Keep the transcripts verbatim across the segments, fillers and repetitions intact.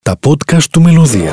Τα podcast του Μελωδία.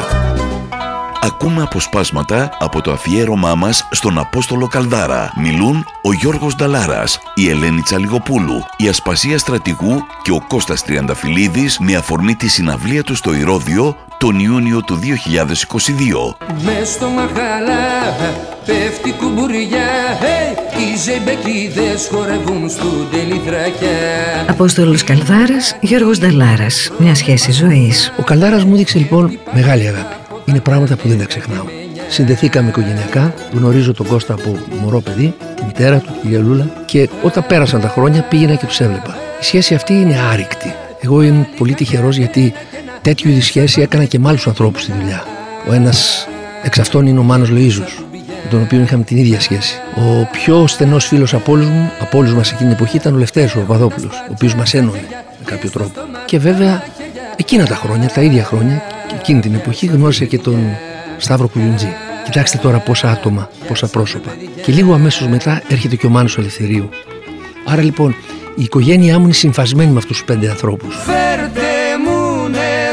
Ακούμε αποσπάσματα από το αφιέρωμά μας στον Απόστολο Καλδάρα. Μιλούν ο Γιώργος Νταλάρας, η Ελένη Τσαλιγοπούλου, η Ασπασία Στρατηγού και ο Κώστας Τριανταφυλλίδης με αφορμή τη συναυλία του στο Ηρώδειο τον Ιούνιο του δύο χιλιάδες είκοσι δύο. Μες στο μαχαλά πέφτει κουμπουριά, hey, οι ζεμπεκίδες χορεύουν στου τελιδράκια. Απόστολος Καλδάρας, Γιώργος Νταλάρας. Μια σχέση ζωής. Ο Καλδάρας μου δείξε λοιπόν μεγάλη αγάπη. Είναι πράγματα που δεν τα ξεχνάω. Συνδεθήκαμε οικογενειακά, γνωρίζω τον Κώστα από μωρό παιδί, τη μητέρα του, τη Λούλα, και όταν πέρασαν τα χρόνια πήγαινα και τους έβλεπα. Η σχέση αυτή είναι άρρηκτη. Εγώ είμαι πολύ τυχερός γιατί τέτοιου είδους σχέση έκανα και με άλλους ανθρώπους στη δουλειά. Ο ένας εξ αυτών είναι ο Μάνος Λοΐζος, με τον οποίο είχαμε την ίδια σχέση. Ο πιο στενός φίλος από όλους μου, από όλους μας εκείνη την εποχή, ήταν ο Λευτέρης ο Παπαδόπουλος, ο οποίος μας ένωνε με κάποιο τρόπο. Και βέβαια εκείνα τα χρόνια, τα ίδια χρόνια, εκείνη την εποχή γνώρισα και τον Σταύρο Κουλιουντζή. Κοιτάξτε τώρα πόσα άτομα, πόσα πρόσωπα. Και λίγο αμέσως μετά έρχεται και ο Μάνος Ελευθερίου. Άρα λοιπόν η οικογένειά μου είναι συμφασμένη με αυτούς τους πέντε ανθρώπους. Φέρτε μου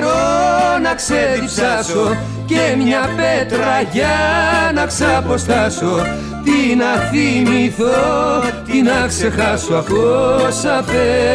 νερό να ξεδιψάσω και μια πέτρα για να ξαποστάσω. Τι να θυμηθώ, τι να ξεχάσω από όσα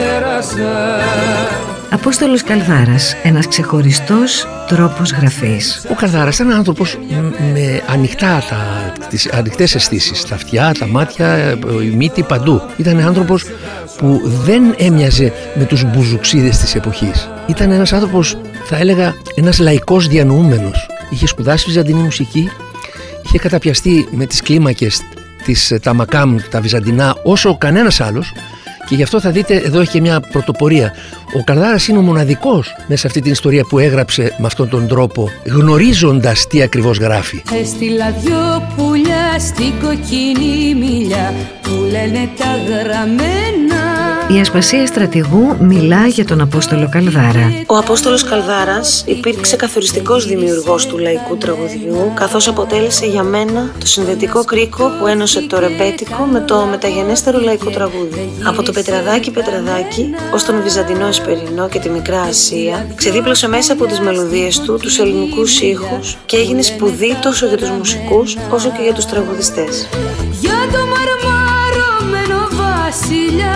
πέρασα. Απόστολος Καλδάρας, ένας ξεχωριστός τρόπος γραφής. Ο Καλδάρας ήταν ένας άνθρωπος με ανοιχτά τα, τις ανοιχτές αισθήσεις, τα αυτιά, τα μάτια, η μύτη, παντού. Ήταν άνθρωπος που δεν έμοιαζε με τους μπουζουξίδες της εποχής. Ήταν ένας άνθρωπος, θα έλεγα, ένας λαϊκός διανοούμενος. Είχε σπουδάσει βυζαντινή μουσική, είχε καταπιαστεί με τις κλίμακες της Ταμακάμ, τα βυζαντινά, όσο κανένας άλλος. Και γι' αυτό θα δείτε, εδώ έχει και μια πρωτοπορία. Ο Καλδάρας είναι ο μοναδικός μέσα σε αυτή την ιστορία που έγραψε με αυτόν τον τρόπο, γνωρίζοντας τι ακριβώς γράφει. Έστειλα δυο πουλιά στην κοκκινή μιλιά που λένε τα γραμμένα. Η Ασπασία Στρατηγού μιλά για τον Απόστολο Καλδάρα. Ο Απόστολος Καλδάρας υπήρξε καθοριστικός δημιουργός του λαϊκού τραγουδιού, καθώς αποτέλεσε για μένα το συνδετικό κρίκο που ένωσε το ρεμπέτικο με το μεταγενέστερο λαϊκό τραγούδι. Από το Πετραδάκι Πετραδάκι ως τον Βυζαντινό Εσπερινό και τη Μικρά Ασία, ξεδίπλωσε μέσα από τις μελωδίες του τους ελληνικούς ήχους και έγινε σπουδή τόσο για τους μουσικούς όσο και για τους τραγουδιστές. Για το μαρμαρωμένο βασιλιά,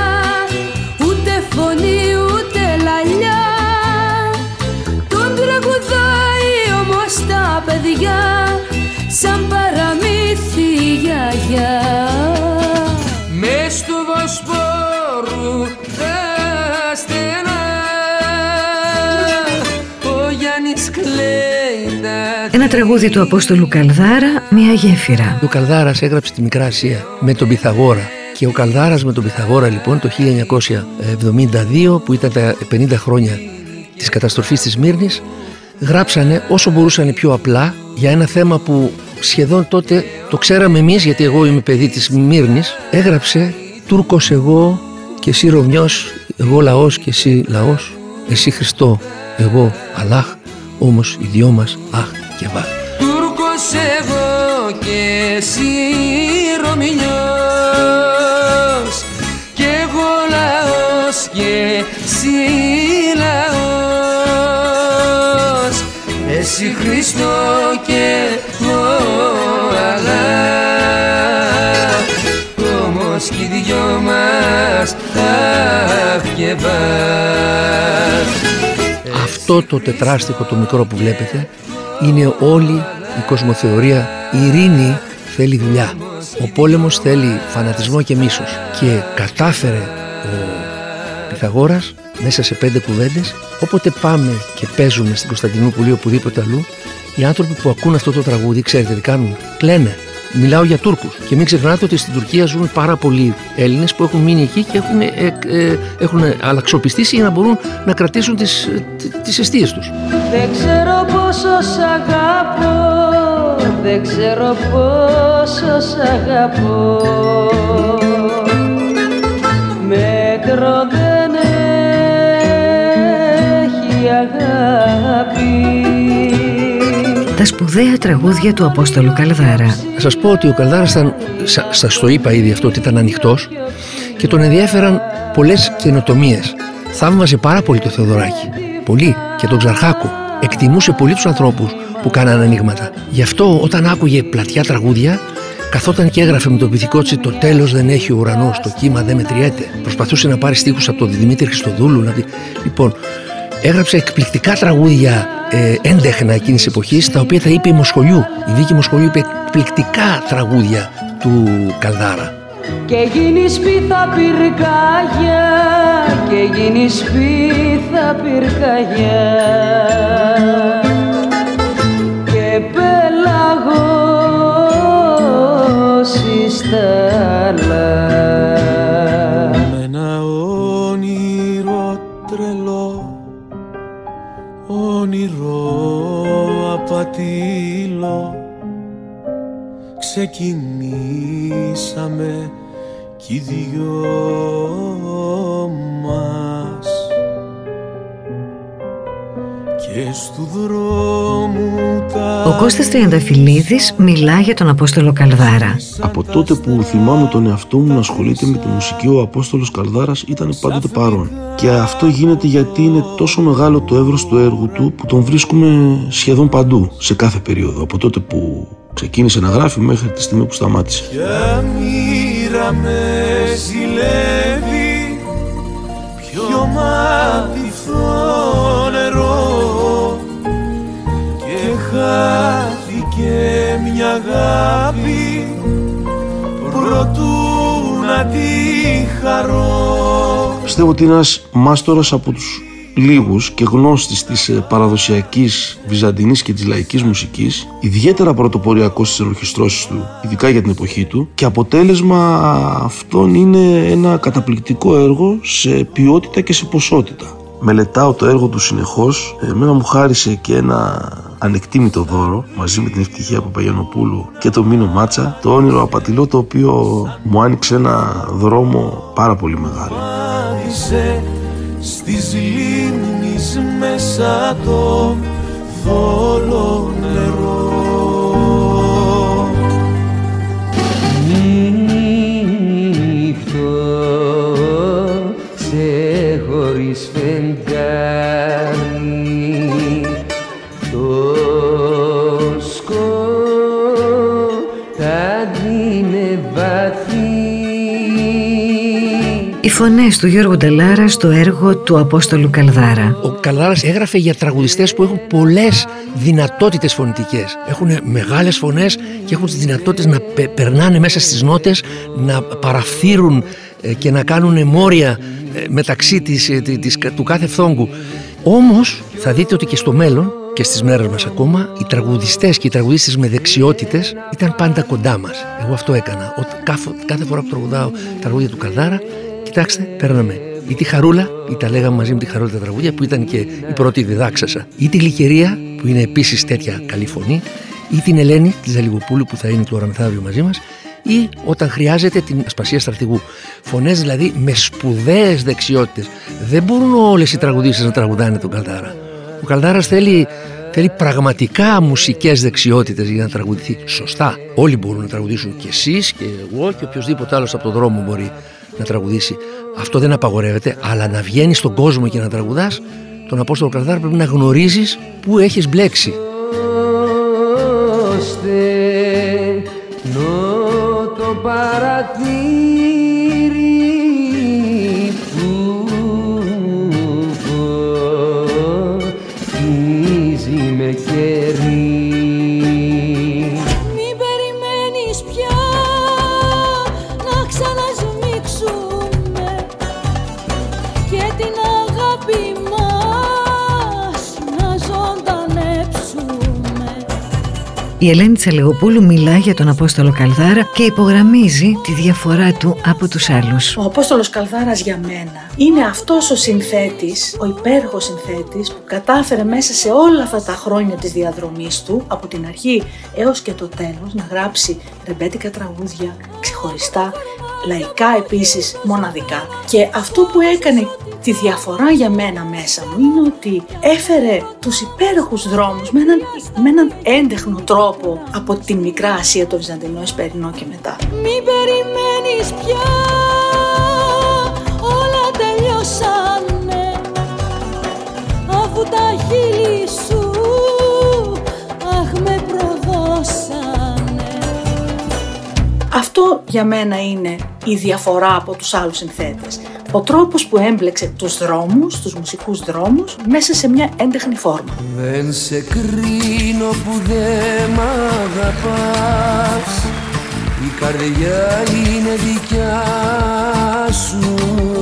ούτε φωνή ούτε λαλιά, τον τραγουδάει όμως τα παιδιά σαν παραμύθι γιαγιά. Μες του Βοσπόρου τα στενά, ο Γιάννης κλαίει τα... Ένα τραγούδι του Απόστολου Καλδάρα, μια γέφυρα. Ο Καλδάρας έγραψε τη Μικρά Ασία με τον Πυθαγόρα. Και ο Καλδάρας με τον Πυθαγόρα λοιπόν το χίλια εννιακόσια εβδομήντα δύο, που ήταν τα πενήντα χρόνια της καταστροφής της Σμύρνης, γράψανε όσο μπορούσαν πιο απλά για ένα θέμα που σχεδόν τότε το ξέραμε εμείς, γιατί εγώ είμαι παιδί της Σμύρνης. Έγραψε «Τούρκος εγώ και εσύ Ρωμιός, εγώ λαός και εσύ λαός, εσύ Χριστό, εγώ Αλλάχ, όμως οι δυο μας αχ και βάχ». Τούρκος εγώ και εσύ Ρωμιός, και εγώ λαός και εσύ λαός, εσύ Χριστό και εγώ Αλλάχ, όμως κι οι δυο μας αχ και βάχ. Αυτό το τετράστιχο το μικρό που βλέπετε είναι όλη η κοσμοθεωρία. Η ειρήνη θέλει δουλειά, ο πόλεμος θέλει φανατισμό και μίσος. Και κατάφερε ο Πυθαγόρας μέσα σε πέντε κουβέντες. Όποτε πάμε και παίζουμε στην Κωνσταντινούπολη οπουδήποτε αλλού, οι άνθρωποι που ακούν αυτό το τραγούδι, ξέρετε τι κάνουν? Κλαίνε. Μιλάω για Τούρκους. Και μην ξεχνάτε ότι στην Τουρκία ζουν πάρα πολλοί Έλληνες που έχουν μείνει εκεί και έχουν, ε, ε, έχουν αλλαξοπιστήσει για να μπορούν να κρατήσουν τις, τις εστίες τους. Δεν ξέρω πόσο σ' αγαπώ, δεν ξέρω πόσο σ' αγαπώ, μέτρο δεν έχει αγάπη. Τα σπουδαία τραγούδια του Απόστολου Καλδάρα. Να σας πω ότι ο Καλδάρας ήταν, σας το είπα ήδη αυτό, ότι ήταν ανοιχτός και τον ενδιέφεραν πολλές καινοτομίες. Θαύμαζε πάρα πολύ το Θεοδωράκη, πολύ, και τον Ξαρχάκο. εκτιμούσε πολύ τους ανθρώπους που κάνανε ανοίγματα. Γι' αυτό όταν άκουγε πλατιά τραγούδια, καθόταν και έγραφε με το πυθικό της «Το τέλος δεν έχει ο ουρανός, το κύμα δεν μετριέται». Προσπαθούσε να πάρει στίχους από τον Δημήτρη Χριστοδούλου. Να δει. Λοιπόν, έγραψε εκπληκτικά τραγούδια ε, έντεχνα εκείνης της εποχής, τα οποία τα είπε η Μοσχολιού. Η Βίκη Μοσχολιού είπε εκπληκτικά τραγούδια του Καλδάρα. Και γίνει σπίθα πυρκαγιά, και γίνει σπίθα πυρκαγιά, και πελαγός εις τάλα. Με ένα όνειρο τρελό, όνειρο απατήλο, ξεκινήσαμε κι οι δυο μας, και στου δρόμου τα... Ο Κώστας Τριανταφυλλίδης μιλά για τον Απόστολο Καλδάρα. Από τότε που θυμάμαι τον εαυτό μου να ασχολείται με τη μουσική, ο Απόστολος Καλδάρας ήταν πάντοτε παρόν. Και αυτό γίνεται γιατί είναι τόσο μεγάλο το εύρος του έργου του που τον βρίσκουμε σχεδόν παντού, σε κάθε περίοδο. Από τότε που ξεκίνησε να γράφει μέχρι τη στιγμή που σταμάτησε. Ποια μοίρα με ζηλεύει, ποιο μάτιθο νερό, και χάθηκε μια αγάπη προτού να τη χαρώ. Πιστεύω ότι είναι ένας μάστορας από τους λίγους και γνώστης της παραδοσιακής βυζαντινής και της λαϊκής μουσικής, ιδιαίτερα πρωτοποριακός στις ενορχιστρώσεις του, ειδικά για την εποχή του, και αποτέλεσμα αυτόν είναι ένα καταπληκτικό έργο σε ποιότητα και σε ποσότητα. Μελετάω το έργο του συνεχώς. Εμένα μου χάρισε και ένα ανεκτήμητο δώρο μαζί με την Ευτυχία Παπαγιαννοπούλου και το Μίνο Μάτσα, το όνειρο απατηλό, το οποίο μου άνοιξε ένα δρόμο πάρα πολύ μεγάλο. Στις λίμνης μέσα το θόλο νερό. Νύχτω σε χωρίς φεγγάρι, το σκοτάδι είναι βαθύ. Οι φωνές του Γιώργου Νταλάρα στο έργο του Απόστολου Καλδάρα. Ο Καλδάρας έγραφε για τραγουδιστές που έχουν πολλές δυνατότητες φωνητικές. Έχουν μεγάλες φωνές και έχουν τις δυνατότητες να πε, περνάνε μέσα στις νότες, να παραφθείρουν ε, και να κάνουν μόρια ε, μεταξύ της, ε, της, του κάθε φθόγκου. Όμως θα δείτε ότι και στο μέλλον και στις μέρες μας ακόμα, οι τραγουδιστές και οι τραγουδίστες με δεξιότητες ήταν πάντα κοντά μας. Εγώ αυτό έκανα. Ο, κάθε, κάθε φορά που τραγουδάω τραγούδια του Καλδάρα, κοιτάξτε, παίρναμε ή τη Χαρούλα, ή τα λέγαμε μαζί με τη Χαρούλα τα τραγούδια, που ήταν και η πρώτη διδάξασα, ή τη Λυκερία, που είναι επίσης τέτοια καλή φωνή, ή την Ελένη τη Ζαλιγοπούλου, που θα είναι τώρα μεθαύριο μαζί μας, ή όταν χρειάζεται την Ασπασία Στρατηγού. Φωνές δηλαδή με σπουδαίες δεξιότητες. Δεν μπορούν όλες οι τραγουδίστες να τραγουδάνε τον Καλδάρα. Ο Καλδάρας θέλει, θέλει πραγματικά μουσικές δεξιότητες για να τραγουδηθεί σωστά. Όλοι μπορούν να τραγουδήσουν, και εσείς και εγώ και οποιοδήποτε άλλος από τον δρόμο μπορεί να τραγουδήσει. Αυτό δεν απαγορεύεται, αλλά να βγαίνεις στον κόσμο και να τραγουδάς τον Απόστολο Καλδάρα πρέπει να γνωρίζεις που έχεις μπλέξει. Το παραθύρι που φωτίζει με κερί. Μην περιμένεις πια να ξανασμίξουμε και την αγάπη μας να ζωντανέψουμε. Η Ελένη Τσαλιγοπούλου μιλά για τον Απόστολο Καλδάρα και υπογραμμίζει τη διαφορά του από τους άλλους. Ο Απόστολος Καλδάρας για μένα είναι αυτός ο συνθέτης, ο υπέροχος συνθέτης που κατάφερε μέσα σε όλα αυτά τα χρόνια της διαδρομής του, από την αρχή έως και το τέλος, να γράψει ρεμπέτικα τραγούδια ξεχωριστά, λαϊκά επίσης μοναδικά. Και αυτό που έκανε τη διαφορά για μένα μέσα μου είναι ότι έφερε τους υπέροχους δρόμους με έναν, με έναν έντεχνο τρόπο από τη Μικρά Ασία, το Βυζαντινό Εσπερινό και μετά. Μην περιμένεις πια, όλα τελειώσανε, αφού τα χείλη σου Αυτό για μένα είναι η διαφορά από τους άλλους συνθέτες. Ο τρόπος που έμπλεξε τους δρόμους, τους μουσικούς δρόμους, μέσα σε μια έντεχνη φόρμα. Δεν σε κρίνω που δεν μ' αγαπάς, η καρδιά είναι δικιά σου.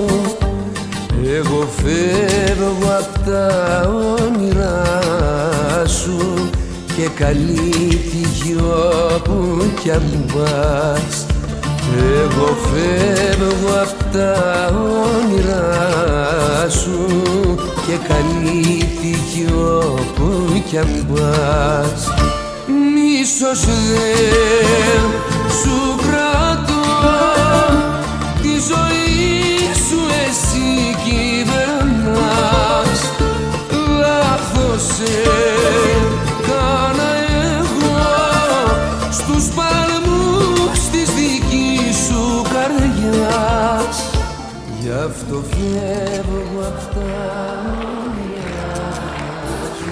Εγώ φεύγω απ' τα όνειρά σου και καλή τύχη όπου κι αν πας. Εγώ φεύγω απ' τα όνειρά σου και καλή τύχη όπου κι αν πας. Μίσος δεν σου κρατώ, τη ζωή σου εσύ κυβερνάς. Λάθος έκανα εγώ στους παλμούς της δικής σου καρδιάς. Γι' αυτό φεύγω απ' τα όνειρά σου.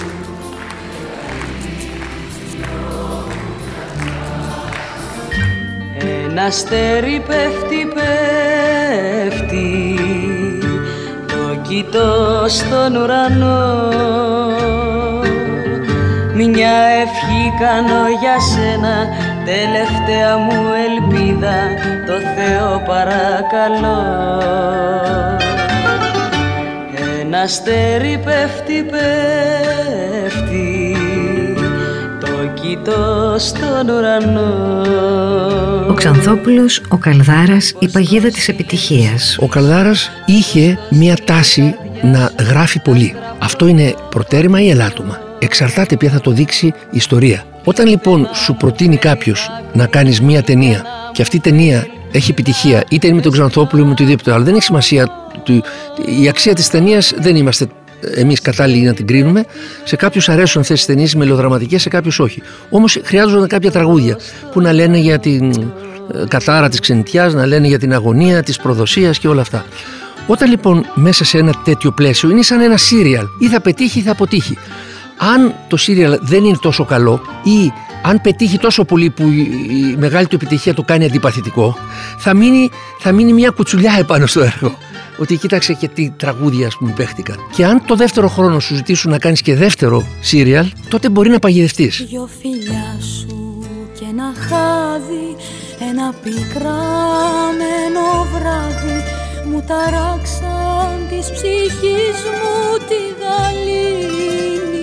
Ένα αστέρι πέφτει, πέφτει, το κοιτώ στον ουρανό. Μια ευχή κάνω για σένα, τελευταία μου ελπίδα, το Θεό παρακαλώ. Ένα αστέρι πέφτει, πέφτει, το κοιτώ στον ουρανό. Ο Ξανθόπουλος, ο Καλδάρας, η παγίδα της επιτυχίας. Ο Καλδάρας είχε μια τάση να γράφει πολύ. Αυτό είναι προτέρημα ή ελάττωμα. Εξαρτάται ποια θα το δείξει η ιστορία. Όταν λοιπόν σου προτείνει κάποιος να κάνεις μια ταινία και αυτή η ταινία έχει επιτυχία, είτε είναι με τον Ξανθόπουλο ή με οτιδήποτε άλλο, δεν έχει σημασία. Η αξία της ταινίας δεν είμαστε εμείς κατάλληλοι να την κρίνουμε. Σε κάποιους αρέσουν αυτές τις ταινίες μελοδραματικές, σε κάποιους όχι. Όμως χρειάζονται κάποια τραγούδια που να λένε για την κατάρα της ξενιτιάς, να λένε για την αγωνία της προδοσίας και όλα αυτά. Όταν λοιπόν μέσα σε ένα τέτοιο πλαίσιο είναι σαν ένα σύριαλ, ή θα πετύχει ή θα αποτύχει. Αν το σύριαλ δεν είναι τόσο καλό ή αν πετύχει τόσο πολύ που η μεγάλη του επιτυχία το κάνει αντιπαθητικό, θα μείνει, θα μείνει μια κουτσουλιά επάνω στο έργο. Ότι κοίταξε και τι τραγούδια, ας πούμε, παίχτηκαν. Και αν το δεύτερο χρόνο σου ζητήσουν να κάνεις και δεύτερο σύριαλ, τότε μπορεί να παγιδευτείς. Δυο φιλιά σου και ένα χάδι, ένα πικραμένο βράδυ, μου ταράξαν της ψυχής μου τη γαλήνη.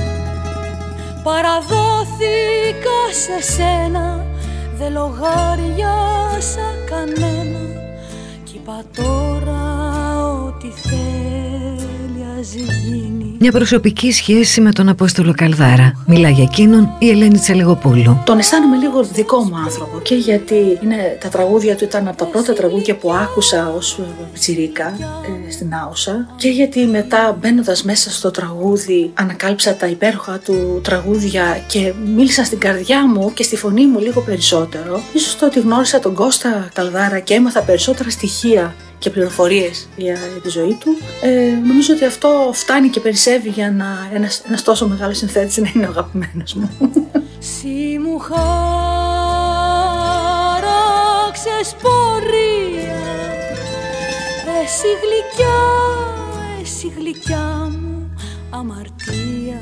Παραδόθηκα σε σένα, δεν λογάριασα κανένα, κι είπα τώρα ό,τι θέλει ας γίνει. Μια προσωπική σχέση με τον Απόστολο Καλδάρα. Μιλά για εκείνον η Ελένη Τσαλιγοπούλου. Τον αισθάνομαι λίγο δικό μου άνθρωπο, και γιατί είναι, τα τραγούδια του ήταν από τα πρώτα τραγούδια που άκουσα ως πιτσιρίκα ε, στην Άουσα, και γιατί μετά μπαίνοντας μέσα στο τραγούδι ανακάλυψα τα υπέροχα του τραγούδια και μίλησα στην καρδιά μου και στη φωνή μου λίγο περισσότερο. Ίσως το ότι γνώρισα τον Κώστα Καλδάρα και έμαθα περισσότερα στοιχεία και πληροφορίες για τη ζωή του, ε, νομίζω ότι αυτό φτάνει και περισσεύει για να ένας, ένας τόσο μεγάλος συνθέτης να είναι ο αγαπημένος μου. Συ μου χάραξες πορεία, εσύ γλυκιά, εσύ γλυκιά μου αμαρτία.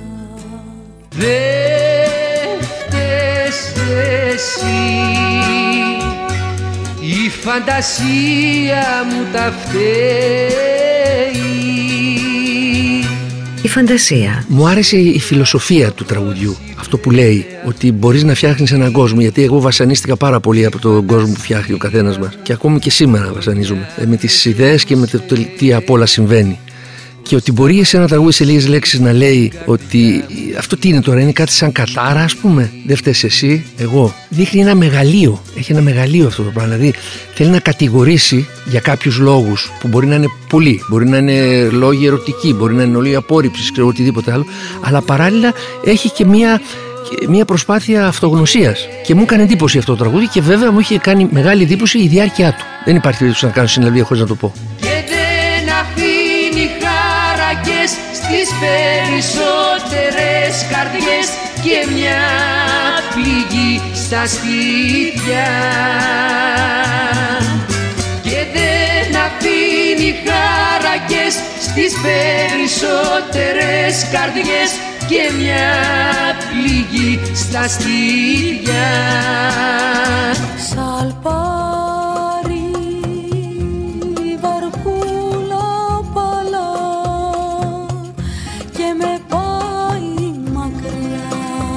Δεν φταίς εσύ, η φαντασία μου τα φταίει. Η φαντασία. Μου άρεσε η φιλοσοφία του τραγουδιού. Αυτό που λέει ότι μπορείς να φτιάχνεις έναν κόσμο. Γιατί εγώ βασανίστηκα πάρα πολύ από τον κόσμο που φτιάχνει ο καθένας μας. Και ακόμη και σήμερα βασανίζομαι. Με τις ιδέες και με το τι απ' όλα συμβαίνει. Και ότι μπορεί σε ένα τραγούδι σε λίγες λέξεις να λέει ότι αυτό τι είναι τώρα, είναι κάτι σαν κατάρα, ας πούμε. Δεν φταίς εσύ, εγώ. Δείχνει ένα μεγαλείο. Έχει ένα μεγαλείο αυτό το πράγμα. Δηλαδή θέλει να κατηγορήσει για κάποιους λόγους που μπορεί να είναι πολλοί. Μπορεί να είναι λόγοι ερωτικοί, μπορεί να είναι λόγοι απόρριψης, ξέρω οτιδήποτε άλλο. Αλλά παράλληλα έχει και μία. Μια προσπάθεια αυτογνωσίας. Και μου έκανε εντύπωση αυτό το τραγούδι, και βέβαια μου είχε κάνει μεγάλη εντύπωση η διάρκεια του. Δεν υπάρχει περίπτωση να κάνω συνελαβία χωρίς να το πω. Και δεν αφήνει χαρακές στις περισσότερες καρδιές, και μια πληγή σ' στα σπίτια και δεν αφήνει χάρακες στις περισσότερες καρδιές και μια πληγή στα στήθια. Σαλπάρι βαρκούλα παλά και με πάει μακριά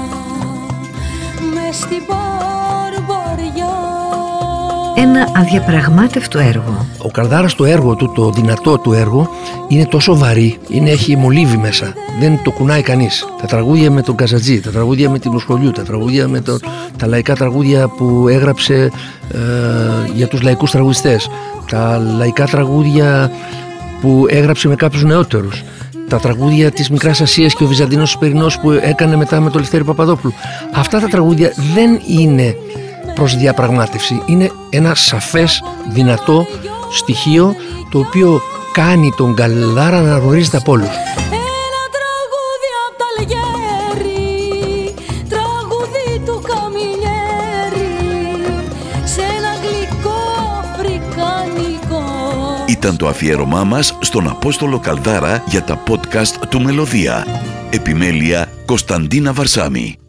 μες στην μπαρμπαριά. Ένα αδιαπραγμάτευτο έργο. Ο Καλδάρας το έργο του, το δυνατό του έργο, είναι τόσο βαρύ, είναι, έχει μολύβι μέσα, δεν το κουνάει κανείς. Τα τραγούδια με τον Καζατζή, τα τραγούδια με την Μοσχολιού, τα τραγούδια με το, τα λαϊκά τραγούδια που έγραψε ε, για τους λαϊκούς τραγουδιστές, τα λαϊκά τραγούδια που έγραψε με κάποιους νεότερους, τα τραγούδια της Μικράς Ασίας και ο Βυζαντινός Σπερινός που έκανε μετά με τον Λευτέρη Παπαδόπουλου. Αυτά τα τραγούδια δεν είναι προς διαπραγμάτευση, είναι ένα σαφές, δυνατό στοιχείο το οποίο κάνει τον Καλδάρα να γνωρίζεται από όλους. Ένα τραγούδι απ' τα Αλγέρι, τραγούδι του Καμιλιέρι, σε ένα γλυκό αφρικανικό. Ήταν το αφιέρωμά μας στον Απόστολο Καλδάρα για τα podcast του Μελωδία. Επιμέλεια Κωνσταντίνα Βαρσάμι.